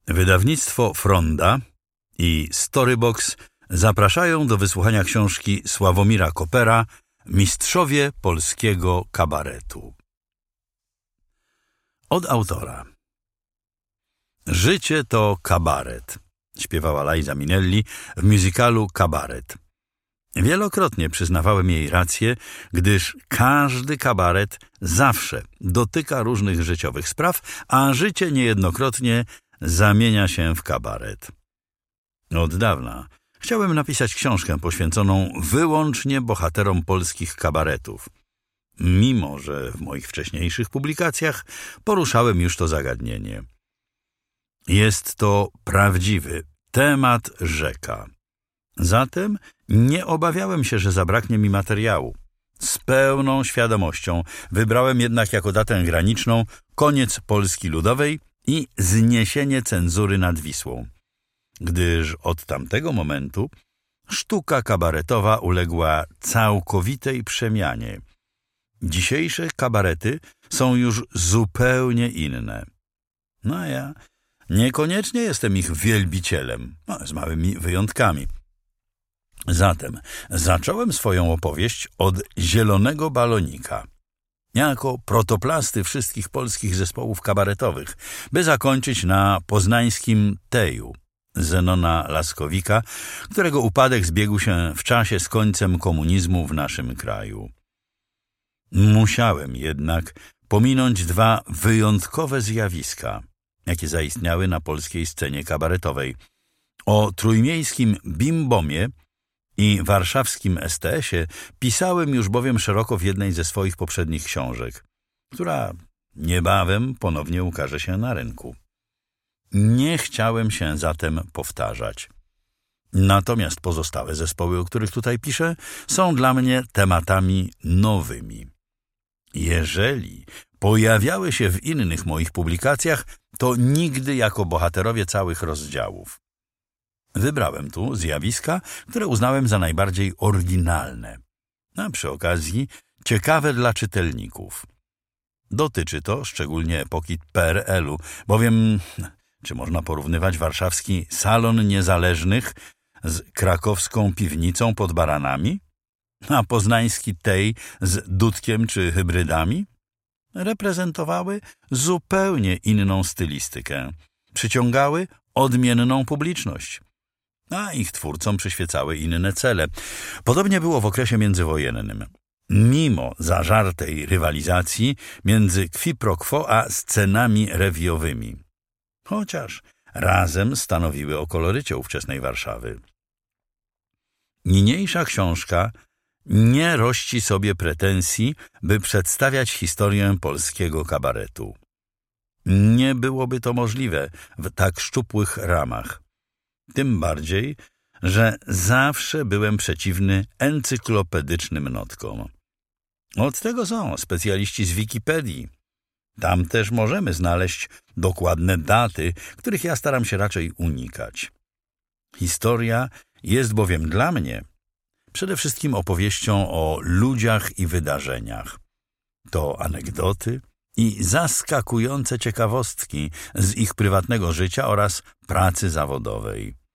Wydawnictwo Fronda i Storybox zapraszają do wysłuchania książki Sławomira Kopera Mistrzowie polskiego kabaretu. Od autora. Życie to kabaret, śpiewała Liza Minnelli w musicalu Kabaret. Wielokrotnie przyznawałem jej rację, gdyż każdy kabaret zawsze dotyka różnych życiowych spraw, a życie niejednokrotnie zamienia się w kabaret. Od dawna chciałem napisać książkę poświęconą wyłącznie bohaterom polskich kabaretów, mimo że w moich wcześniejszych publikacjach poruszałem już to zagadnienie. Jest to prawdziwy temat rzeka. Zatem nie obawiałem się, że zabraknie mi materiału. Z pełną świadomością wybrałem jednak jako datę graniczną koniec Polski Ludowej i zniesienie cenzury nad Wisłą, gdyż od tamtego momentu sztuka kabaretowa uległa całkowitej przemianie. Dzisiejsze kabarety są już zupełnie inne. No a ja niekoniecznie jestem ich wielbicielem, z małymi wyjątkami. Zatem zacząłem swoją opowieść od Zielonego Balonika, jako protoplasty wszystkich polskich zespołów kabaretowych, by zakończyć na poznańskim Teju Zenona Laskowika, którego upadek zbiegł się w czasie z końcem komunizmu w naszym kraju. Musiałem jednak pominąć dwa wyjątkowe zjawiska, jakie zaistniały na polskiej scenie kabaretowej. O trójmiejskim Bimbomie i warszawskim STS-ie pisałem już bowiem szeroko w jednej ze swoich poprzednich książek, która niebawem ponownie ukaże się na rynku. Nie chciałem się zatem powtarzać. Natomiast pozostałe zespoły, o których tutaj piszę, są dla mnie tematami nowymi. Jeżeli pojawiały się w innych moich publikacjach, to nigdy jako bohaterowie całych rozdziałów. Wybrałem tu zjawiska, które uznałem za najbardziej oryginalne, a przy okazji ciekawe dla czytelników. Dotyczy to szczególnie epoki PRL-u, bowiem czy można porównywać warszawski Salon Niezależnych z krakowską piwnicą pod Baranami, a poznański Tej z Dudkiem czy Hybrydami? Reprezentowały zupełnie inną stylistykę, przyciągały odmienną publiczność, a ich twórcom przyświecały inne cele. Podobnie było w okresie międzywojennym. Mimo zażartej rywalizacji między qui pro quo a scenami rewiowymi, chociaż razem stanowiły o kolorycie ówczesnej Warszawy. Niniejsza książka nie rości sobie pretensji, by przedstawiać historię polskiego kabaretu. Nie byłoby to możliwe w tak szczupłych ramach. Tym bardziej, że zawsze byłem przeciwny encyklopedycznym notkom. Od tego są specjaliści z Wikipedii. Tam też możemy znaleźć dokładne daty, których ja staram się raczej unikać. Historia jest bowiem dla mnie przede wszystkim opowieścią o ludziach i wydarzeniach. To anegdoty i zaskakujące ciekawostki z ich prywatnego życia oraz pracy zawodowej.